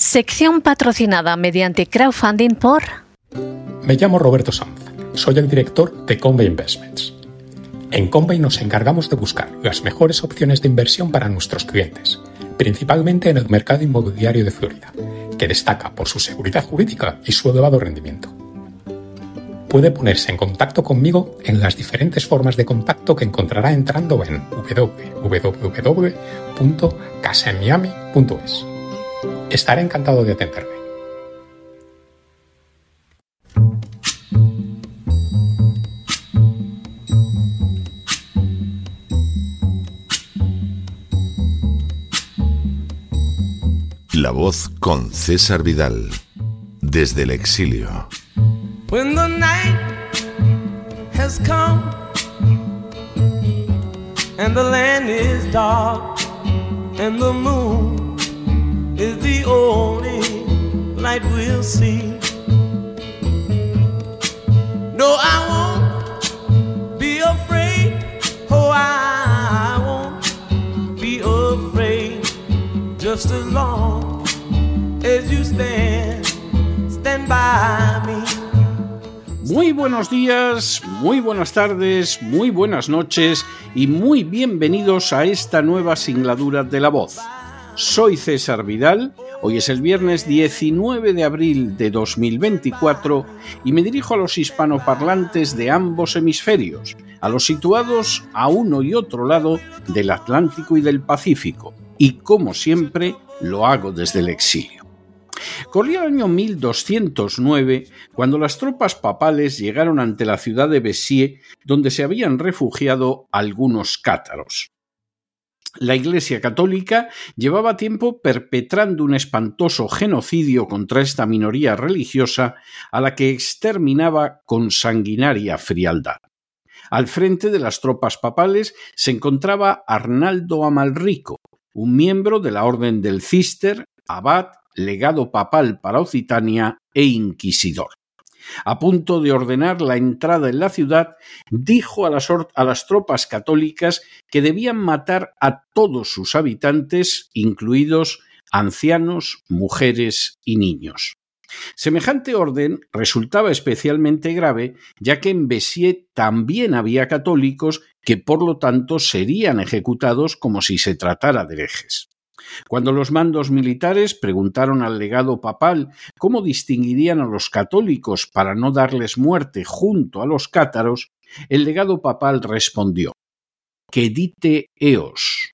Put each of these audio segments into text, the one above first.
Sección patrocinada mediante crowdfunding por... Me llamo Roberto Sanz, soy el director de Convey Investments. En Convey nos encargamos de buscar las mejores opciones de inversión para nuestros clientes, principalmente en el mercado inmobiliario de Florida, que destaca por su seguridad jurídica y su elevado rendimiento. Puede ponerse en contacto conmigo en las diferentes formas de contacto que encontrará entrando en www.casamiami.es. Estaré encantado de atenderle. La Voz con César Vidal, desde el exilio. When the night has come and the land is dark and the moon is the only light we'll see. No, I won't be afraid. Oh, I won't be afraid. Just as long as you stand by me. Muy buenos días, muy buenas tardes, muy buenas noches y muy bienvenidos a esta nueva singladura de La Voz. Soy César Vidal, hoy es el viernes 19 de abril de 2024 y me dirijo a los hispanoparlantes de ambos hemisferios, a los situados a uno y otro lado del Atlántico y del Pacífico, y como siempre lo hago desde el exilio. Corría el año 1209 cuando las tropas papales llegaron ante la ciudad de Béziers, donde se habían refugiado algunos cátaros. La Iglesia Católica llevaba tiempo perpetrando un espantoso genocidio contra esta minoría religiosa a la que exterminaba con sanguinaria frialdad. Al frente de las tropas papales se encontraba Arnaldo Amalrico, un miembro de la Orden del Císter, abad, legado papal para Occitania e inquisidor. A punto de ordenar la entrada en la ciudad, dijo a las tropas católicas que debían matar a todos sus habitantes, incluidos ancianos, mujeres y niños. Semejante orden resultaba especialmente grave, ya que en Béziers también había católicos que por lo tanto serían ejecutados como si se tratara de herejes. Cuando los mandos militares preguntaron al legado papal cómo distinguirían a los católicos para no darles muerte junto a los cátaros, el legado papal respondió: «Que dite eos,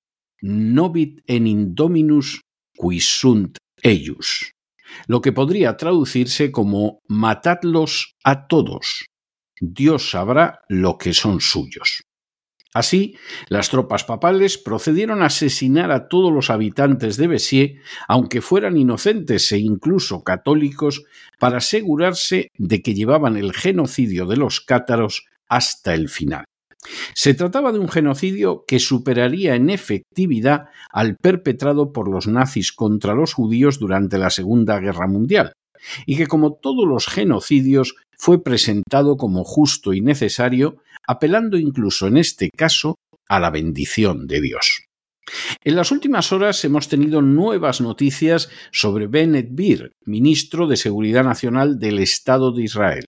novit en indominus qui sunt eius», lo que podría traducirse como «matadlos a todos, Dios sabrá lo que son suyos». Así, las tropas papales procedieron a asesinar a todos los habitantes de Béziers, aunque fueran inocentes e incluso católicos, para asegurarse de que llevaban el genocidio de los cátaros hasta el final. Se trataba de un genocidio que superaría en efectividad al perpetrado por los nazis contra los judíos durante la Segunda Guerra Mundial, y que, como todos los genocidios, fue presentado como justo y necesario, apelando incluso en este caso a la bendición de Dios. En las últimas horas hemos tenido nuevas noticias sobre Bennett Bvir, ministro de Seguridad Nacional del Estado de Israel.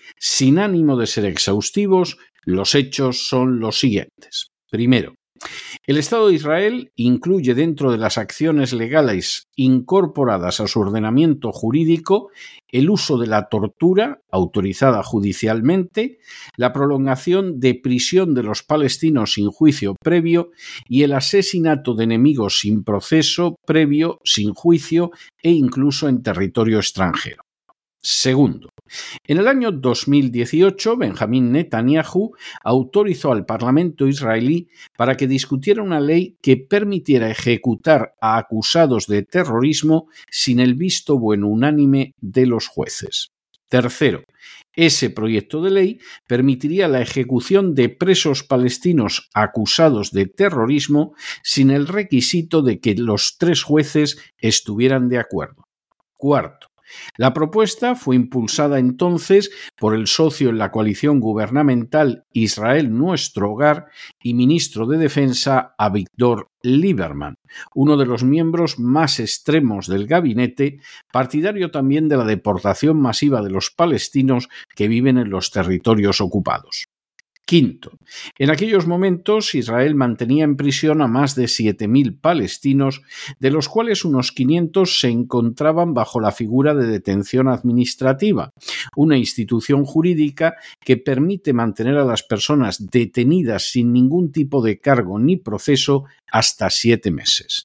Sin ánimo de ser exhaustivos, los hechos son los siguientes. Primero, el Estado de Israel incluye dentro de las acciones legales incorporadas a su ordenamiento jurídico el uso de la tortura, autorizada judicialmente, la prolongación de prisión de los palestinos sin juicio previo y el asesinato de enemigos sin proceso previo, sin juicio e incluso en territorio extranjero. Segundo, en el año 2018, Benjamín Netanyahu autorizó al Parlamento israelí para que discutiera una ley que permitiera ejecutar a acusados de terrorismo sin el visto bueno unánime de los jueces. Tercero, ese proyecto de ley permitiría la ejecución de presos palestinos acusados de terrorismo sin el requisito de que los 3 jueces estuvieran de acuerdo. Cuarto, La propuesta fue impulsada entonces por el socio en la coalición gubernamental Israel Nuestro Hogar y ministro de Defensa Avigdor Lieberman, uno de los miembros más extremos del gabinete, partidario también de la deportación masiva de los palestinos que viven en los territorios ocupados. Quinto, en aquellos momentos Israel mantenía en prisión a más de 7.000 palestinos, de los cuales unos 500 se encontraban bajo la figura de detención administrativa, una institución jurídica que permite mantener a las personas detenidas sin ningún tipo de cargo ni proceso hasta 7 meses.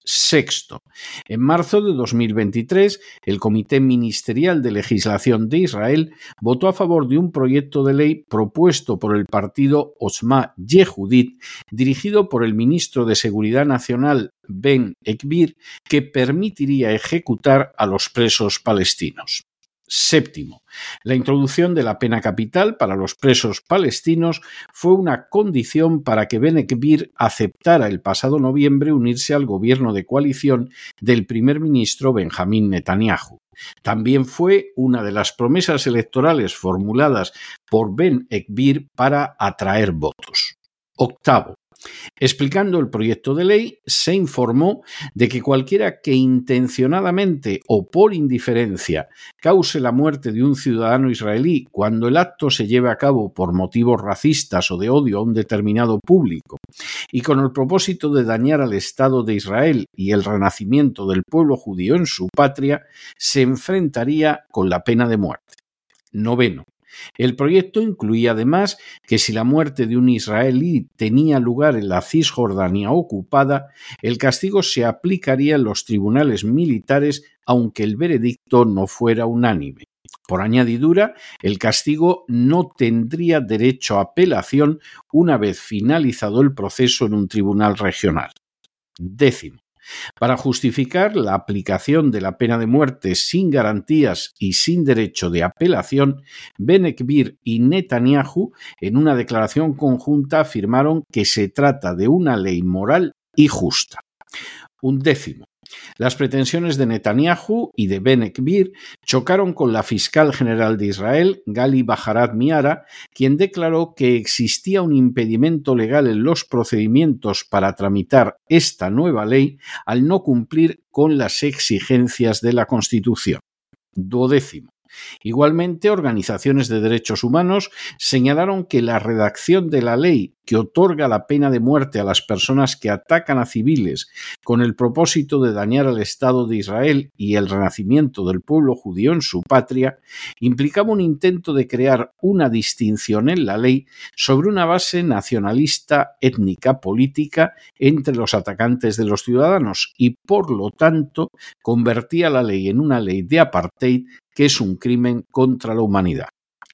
Sexto, en marzo de 2023, el Comité Ministerial de Legislación de Israel votó a favor de un proyecto de ley propuesto por el partido Otzma Yehudit, dirigido por el ministro de Seguridad Nacional Ben-Gvir, que permitiría ejecutar a los presos palestinos. Séptimo, la introducción de la pena capital para los presos palestinos fue una condición para que Ben-Gvir aceptara el pasado noviembre unirse al gobierno de coalición del primer ministro Benjamín Netanyahu. También fue una de las promesas electorales formuladas por Ben-Gvir para atraer votos. Octavo, explicando el proyecto de ley, se informó de que cualquiera que intencionadamente o por indiferencia cause la muerte de un ciudadano israelí cuando el acto se lleve a cabo por motivos racistas o de odio a un determinado público y con el propósito de dañar al Estado de Israel y el renacimiento del pueblo judío en su patria, se enfrentaría con la pena de muerte. Noveno, el proyecto incluía además que si la muerte de un israelí tenía lugar en la Cisjordania ocupada, el castigo se aplicaría en los tribunales militares aunque el veredicto no fuera unánime. Por añadidura, el castigo no tendría derecho a apelación una vez finalizado el proceso en un tribunal regional. Décimo, para justificar la aplicación de la pena de muerte sin garantías y sin derecho de apelación, Ben-Gvir y Netanyahu, en una declaración conjunta, afirmaron que se trata de una ley moral y justa. Undécimo, las pretensiones de Netanyahu y de Ben-Gvir chocaron con la fiscal general de Israel, Gali Baharat Miara, quien declaró que existía un impedimento legal en los procedimientos para tramitar esta nueva ley al no cumplir con las exigencias de la Constitución. Duodécimo, igualmente, organizaciones de derechos humanos señalaron que la redacción de la ley que otorga la pena de muerte a las personas que atacan a civiles con el propósito de dañar al Estado de Israel y el renacimiento del pueblo judío en su patria, implicaba un intento de crear una distinción en la ley sobre una base nacionalista, étnica, política entre los atacantes de los ciudadanos y, por lo tanto, convertía la ley en una ley de apartheid que es un crimen contra la humanidad.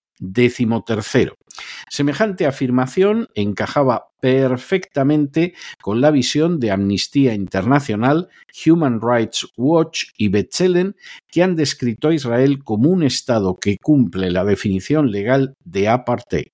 13. Semejante afirmación encajaba perfectamente con la visión de Amnistía Internacional, Human Rights Watch y B'Tselem, que han descrito a Israel como un Estado que cumple la definición legal de apartheid.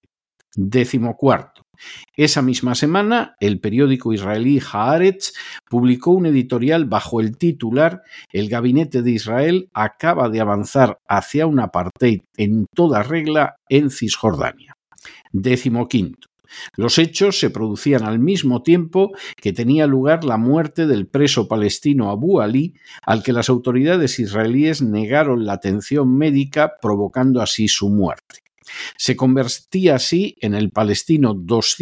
14. Esa misma semana, el periódico israelí Haaretz publicó un editorial bajo el titular «El gabinete de Israel acaba de avanzar hacia un apartheid en toda regla en Cisjordania». 15. Los hechos se producían al mismo tiempo que tenía lugar la muerte del preso palestino Abu Ali, al que las autoridades israelíes negaron la atención médica, provocando así su muerte. Se convertía así en el palestino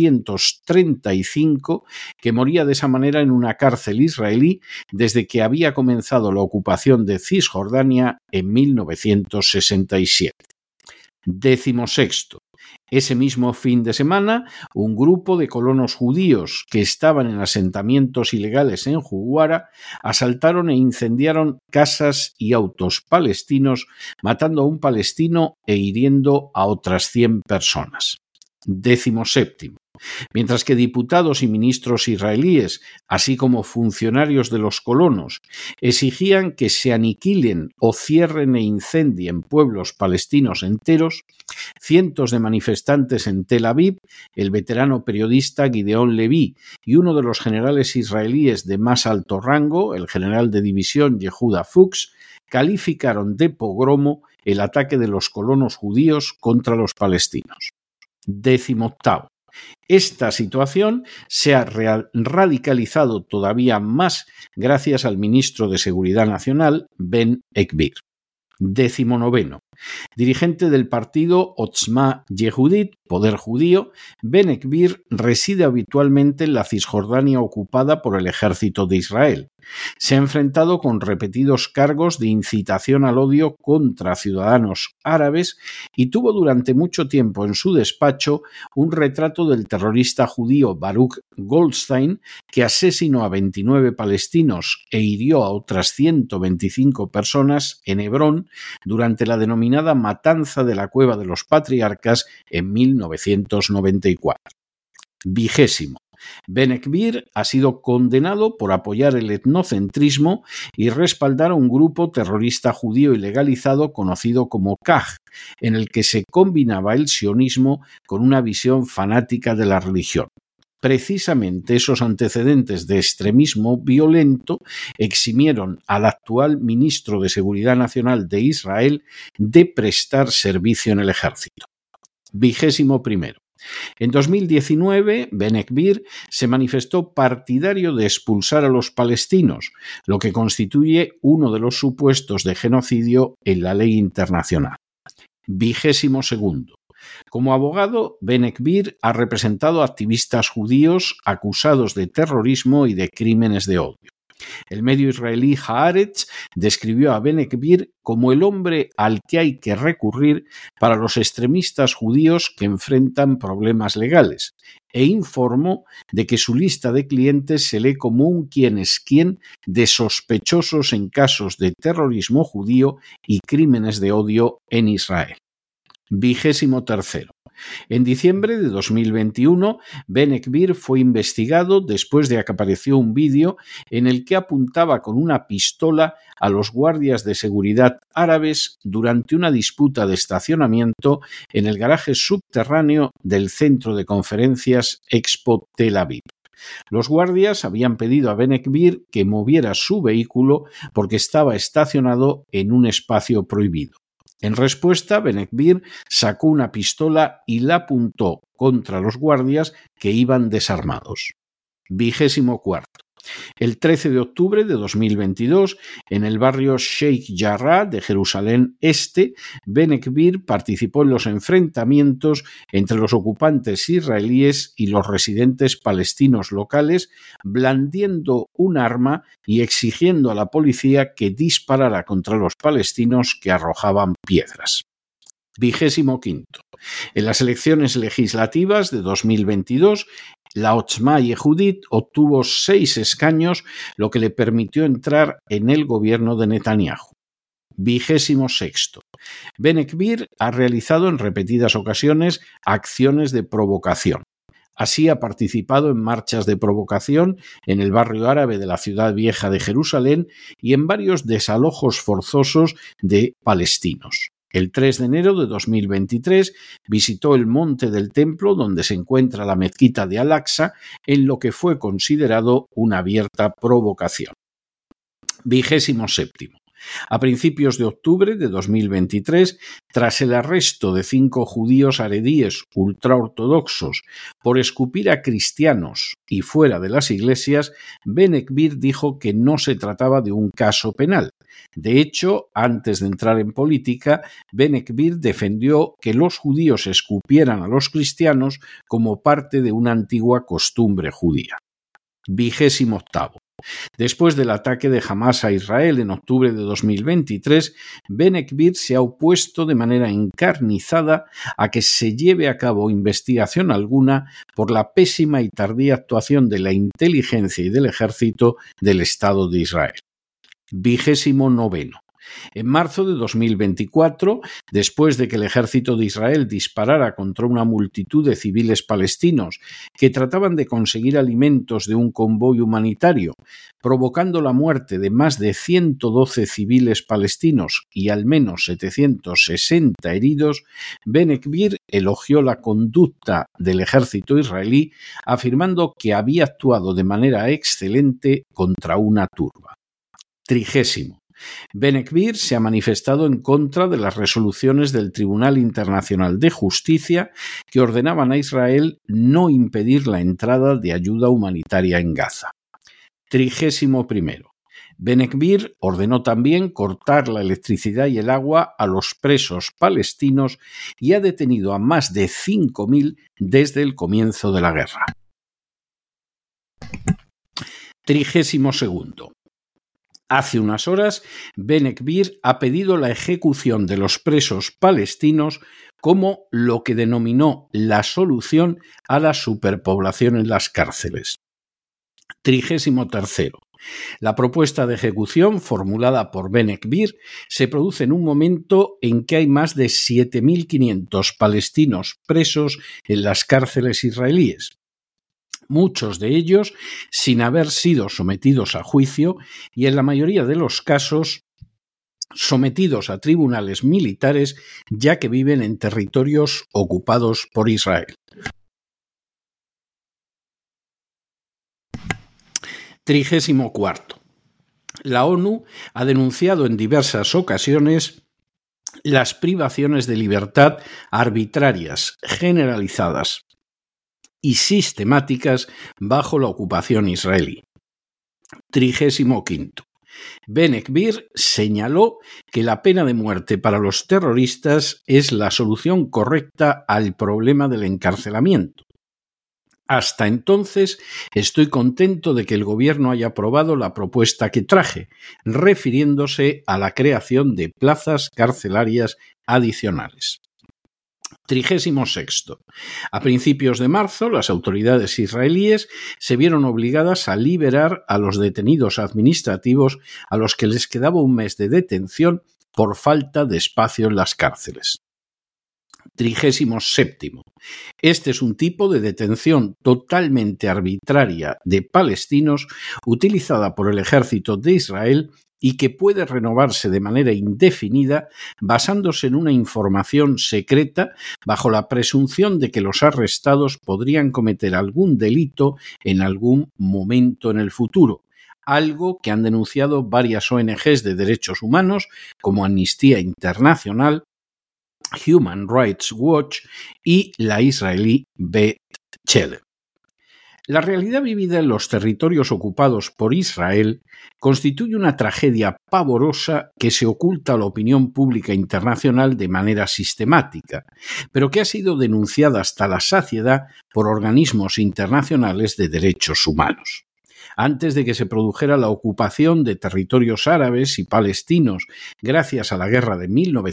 235 que moría de esa manera en una cárcel israelí desde que había comenzado la ocupación de Cisjordania en 1967. 16. Ese mismo fin de semana, un grupo de colonos judíos que estaban en asentamientos ilegales en Huwara asaltaron e incendiaron casas y autos palestinos, matando a un palestino e hiriendo a otras 100 personas. 17. Mientras que diputados y ministros israelíes, así como funcionarios de los colonos, exigían que se aniquilen o cierren e incendien pueblos palestinos enteros, cientos de manifestantes en Tel Aviv, el veterano periodista Gideon Levy y uno de los generales israelíes de más alto rango, el general de división Yehuda Fuchs, calificaron de pogromo el ataque de los colonos judíos contra los palestinos. 18. Esta situación se ha radicalizado todavía más gracias al ministro de Seguridad Nacional, Ben-Gvir. 19. Dirigente del partido Otzma Yehudit, Poder Judío, Ben-Gvir reside habitualmente en la Cisjordania ocupada por el ejército de Israel. Se ha enfrentado con repetidos cargos de incitación al odio contra ciudadanos árabes y tuvo durante mucho tiempo en su despacho un retrato del terrorista judío Baruch Goldstein, que asesinó a 29 palestinos e hirió a otras 125 personas en Hebrón durante la denominada Matanza de la Cueva de los Patriarcas en 1994. 20. Ben-Gvir ha sido condenado por apoyar el etnocentrismo y respaldar a un grupo terrorista judío ilegalizado conocido como KAJ, en el que se combinaba el sionismo con una visión fanática de la religión. Precisamente esos antecedentes de extremismo violento eximieron al actual ministro de Seguridad Nacional de Israel de prestar servicio en el ejército. 21. En 2019, Ben-Gvir se manifestó partidario de expulsar a los palestinos, lo que constituye uno de los supuestos de genocidio en la ley internacional. 22. Como abogado, Ben-Gvir ha representado a activistas judíos acusados de terrorismo y de crímenes de odio. El medio israelí Haaretz describió a Ben-Gvir como el hombre al que hay que recurrir para los extremistas judíos que enfrentan problemas legales e informó de que su lista de clientes se lee como un quién es quién de sospechosos en casos de terrorismo judío y crímenes de odio en Israel. 23. En diciembre de 2021, Ben-Gvir fue investigado después de que apareció un vídeo en el que apuntaba con una pistola a los guardias de seguridad árabes durante una disputa de estacionamiento en el garaje subterráneo del centro de conferencias Expo Tel Aviv. Los guardias habían pedido a Ben-Gvir que moviera su vehículo porque estaba estacionado en un espacio prohibido. En respuesta, Ben-Gvir sacó una pistola y la apuntó contra los guardias que iban desarmados. 24. El 13 de octubre de 2022, en el barrio Sheikh Jarrah de Jerusalén Este, Ben-Gvir participó en los enfrentamientos entre los ocupantes israelíes y los residentes palestinos locales, blandiendo un arma y exigiendo a la policía que disparara contra los palestinos que arrojaban piedras. 25. En las elecciones legislativas de 2022, la Otzma Yehudit obtuvo 6 escaños, lo que le permitió entrar en el gobierno de Netanyahu. 26. Ben-Gvir ha realizado en repetidas ocasiones acciones de provocación. Así ha participado en marchas de provocación en el barrio árabe de la ciudad vieja de Jerusalén y en varios desalojos forzosos de palestinos. El 3 de enero de 2023 visitó el monte del templo donde se encuentra la mezquita de Al-Aqsa en lo que fue considerado una abierta provocación. 27. A principios de octubre de 2023, tras el arresto de 5 judíos haredíes ultraortodoxos por escupir a cristianos y fuera de las iglesias, Ben-Gvir dijo que no se trataba de un caso penal. De hecho, antes de entrar en política, Ben-Gvir defendió que los judíos escupieran a los cristianos como parte de una antigua costumbre judía. 28. Después del ataque de Hamás a Israel en octubre de 2023, Ben-Gvir se ha opuesto de manera encarnizada a que se lleve a cabo investigación alguna por la pésima y tardía actuación de la inteligencia y del ejército del Estado de Israel. 29. En marzo de 2024, después de que el ejército de Israel disparara contra una multitud de civiles palestinos que trataban de conseguir alimentos de un convoy humanitario, provocando la muerte de más de 112 civiles palestinos y al menos 760 heridos, Ben-Gvir elogió la conducta del ejército israelí, afirmando que había actuado de manera excelente contra una turba. 30. Ben-Gvir se ha manifestado en contra de las resoluciones del Tribunal Internacional de Justicia que ordenaban a Israel no impedir la entrada de ayuda humanitaria en Gaza. 31. Ben-Gvir ordenó también cortar la electricidad y el agua a los presos palestinos y ha detenido a más de 5.000 desde el comienzo de la guerra. 32. Hace unas horas, Ben-Gvir ha pedido la ejecución de los presos palestinos como lo que denominó la solución a la superpoblación en las cárceles. 33. La propuesta de ejecución formulada por Ben-Gvir se produce en un momento en que hay más de 7.500 palestinos presos en las cárceles israelíes, muchos de ellos sin haber sido sometidos a juicio y en la mayoría de los casos sometidos a tribunales militares, ya que viven en territorios ocupados por Israel. 34. La ONU ha denunciado en diversas ocasiones las privaciones de libertad arbitrarias, generalizadas y sistemáticas bajo la ocupación israelí. 35. Ben-Gvir señaló que la pena de muerte para los terroristas es la solución correcta al problema del encarcelamiento. Hasta entonces, estoy contento de que el gobierno haya aprobado la propuesta que traje, refiriéndose a la creación de plazas carcelarias adicionales. 36. A principios de marzo, las autoridades israelíes se vieron obligadas a liberar a los detenidos administrativos a los que les quedaba un mes de detención por falta de espacio en las cárceles. 37. Este es un tipo de detención totalmente arbitraria de palestinos utilizada por el ejército de Israel y que puede renovarse de manera indefinida basándose en una información secreta bajo la presunción de que los arrestados podrían cometer algún delito en algún momento en el futuro, algo que han denunciado varias ONGs de derechos humanos como Amnistía Internacional, Human Rights Watch y la israelí Beth Tselem. La realidad vivida en los territorios ocupados por Israel constituye una tragedia pavorosa que se oculta a la opinión pública internacional de manera sistemática, pero que ha sido denunciada hasta la saciedad por organismos internacionales de derechos humanos. Antes de que se produjera la ocupación de territorios árabes y palestinos gracias a la guerra de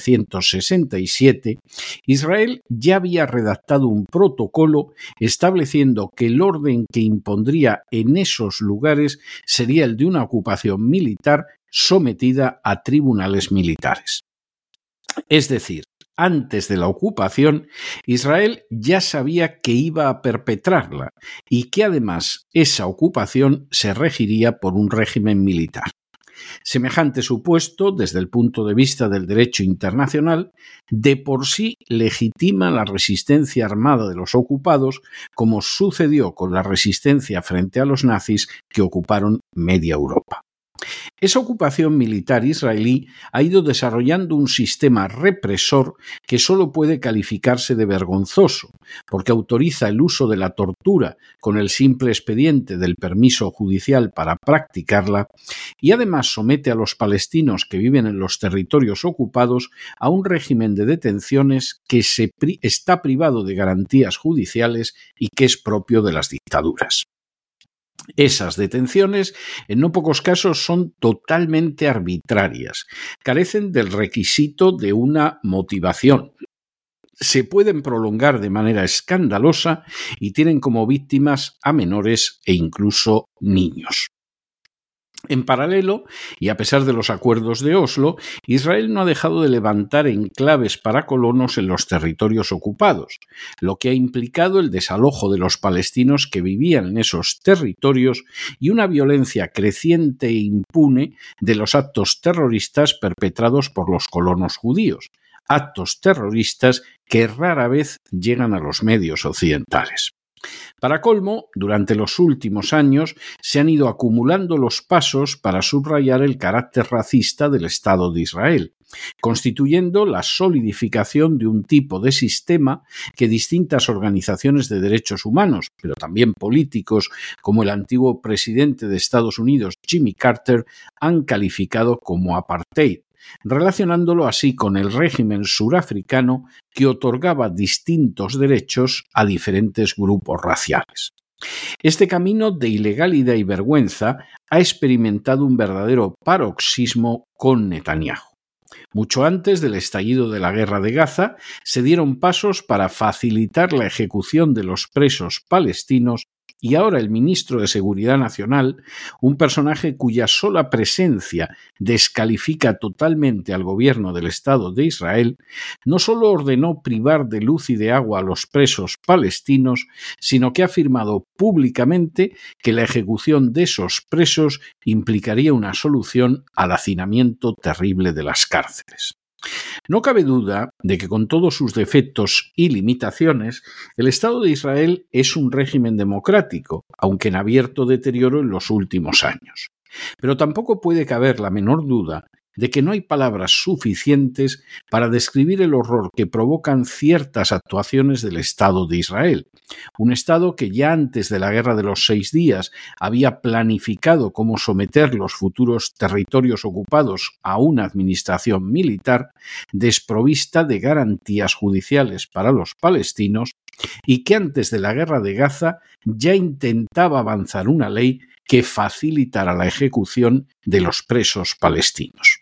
1967, Israel ya había redactado un protocolo estableciendo que el orden que impondría en esos lugares sería el de una ocupación militar sometida a tribunales militares. Es decir, antes de la ocupación, Israel ya sabía que iba a perpetrarla y que además esa ocupación se regiría por un régimen militar. Semejante supuesto, desde el punto de vista del derecho internacional, de por sí legitima la resistencia armada de los ocupados, como sucedió con la resistencia frente a los nazis que ocuparon media Europa. Esa ocupación militar israelí ha ido desarrollando un sistema represor que solo puede calificarse de vergonzoso, porque autoriza el uso de la tortura con el simple expediente del permiso judicial para practicarla y además somete a los palestinos que viven en los territorios ocupados a un régimen de detenciones que está privado de garantías judiciales y que es propio de las dictaduras. Esas detenciones, en no pocos casos, son totalmente arbitrarias, carecen del requisito de una motivación. Se pueden prolongar de manera escandalosa y tienen como víctimas a menores e incluso niños. En paralelo, y a pesar de los acuerdos de Oslo, Israel no ha dejado de levantar enclaves para colonos en los territorios ocupados, lo que ha implicado el desalojo de los palestinos que vivían en esos territorios y una violencia creciente e impune de los actos terroristas perpetrados por los colonos judíos, actos terroristas que rara vez llegan a los medios occidentales. Para colmo, durante los últimos años se han ido acumulando los pasos para subrayar el carácter racista del Estado de Israel, constituyendo la solidificación de un tipo de sistema que distintas organizaciones de derechos humanos, pero también políticos, como el antiguo presidente de Estados Unidos, Jimmy Carter, han calificado como apartheid, relacionándolo así con el régimen surafricano que otorgaba distintos derechos a diferentes grupos raciales. Este camino de ilegalidad y vergüenza ha experimentado un verdadero paroxismo con Netanyahu. Mucho antes del estallido de la guerra de Gaza, se dieron pasos para facilitar la ejecución de los presos palestinos y ahora el ministro de Seguridad Nacional, un personaje cuya sola presencia descalifica totalmente al gobierno del Estado de Israel, no solo ordenó privar de luz y de agua a los presos palestinos, sino que ha afirmado públicamente que la ejecución de esos presos implicaría una solución al hacinamiento terrible de las cárceles. No cabe duda de que con todos sus defectos y limitaciones, el Estado de Israel es un régimen democrático, aunque en abierto deterioro en los últimos años. Pero tampoco puede caber la menor duda de que no hay palabras suficientes para describir el horror que provocan ciertas actuaciones del Estado de Israel. Un Estado que ya antes de la Guerra de los 6 días había planificado cómo someter los futuros territorios ocupados a una administración militar desprovista de garantías judiciales para los palestinos y que antes de la Guerra de Gaza ya intentaba avanzar una ley que facilitara la ejecución de los presos palestinos.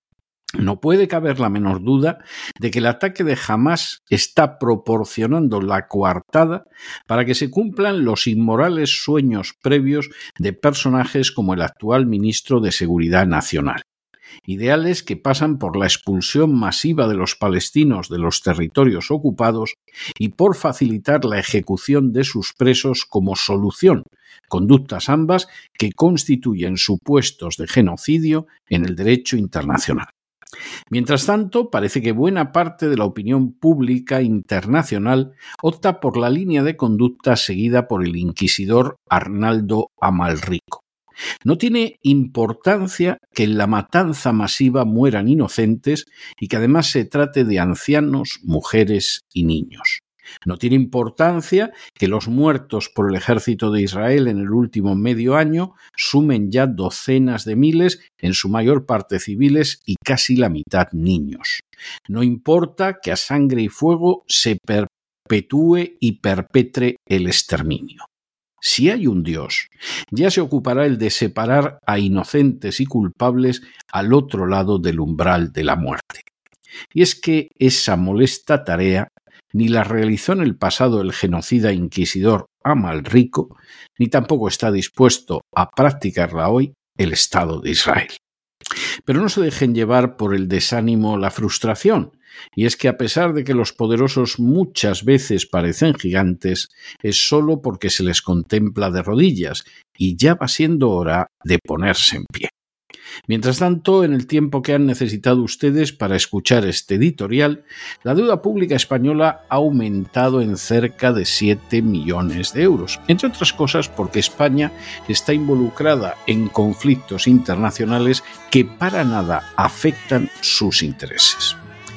No puede caber la menor duda de que el ataque de Hamás está proporcionando la coartada para que se cumplan los inmorales sueños previos de personajes como el actual ministro de Seguridad Nacional. Ideales que pasan por la expulsión masiva de los palestinos de los territorios ocupados y por facilitar la ejecución de sus presos como solución, conductas ambas que constituyen supuestos de genocidio en el derecho internacional. Mientras tanto, parece que buena parte de la opinión pública internacional opta por la línea de conducta seguida por el inquisidor Arnaldo Amalrico. No tiene importancia que en la matanza masiva mueran inocentes y que además se trate de ancianos, mujeres y niños. No tiene importancia que los muertos por el ejército de Israel en el último medio año sumen ya docenas de miles, en su mayor parte civiles y casi la mitad niños. No importa que a sangre y fuego se perpetúe y perpetre el exterminio. Si hay un Dios, ya se ocupará el de separar a inocentes y culpables al otro lado del umbral de la muerte. Y es que esa molesta tarea ni la realizó en el pasado el genocida inquisidor Amalrico, ni tampoco está dispuesto a practicarla hoy el Estado de Israel. Pero no se dejen llevar por el desánimo o la frustración, y es que a pesar de que los poderosos muchas veces parecen gigantes, es solo porque se les contempla de rodillas, y ya va siendo hora de ponerse en pie. Mientras tanto, en el tiempo que han necesitado ustedes para escuchar este editorial, la deuda pública española ha aumentado en cerca de 7 millones de euros, entre otras cosas porque España está involucrada en conflictos internacionales que para nada afectan sus intereses.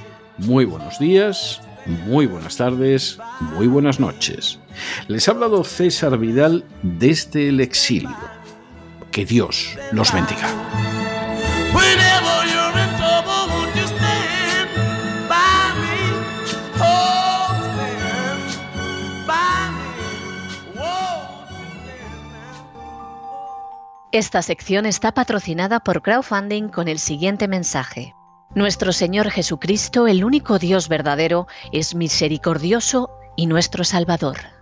Muy buenos días, muy buenas tardes, muy buenas noches. Les ha hablado César Vidal desde el exilio. Que Dios los bendiga. Whenever you're in trouble, won't you stand by me? Oh, stand by me. Whoa, stand now. Esta sección está patrocinada por Crowdfunding con el siguiente mensaje. Nuestro Señor Jesucristo, el único Dios verdadero, es misericordioso y nuestro Salvador.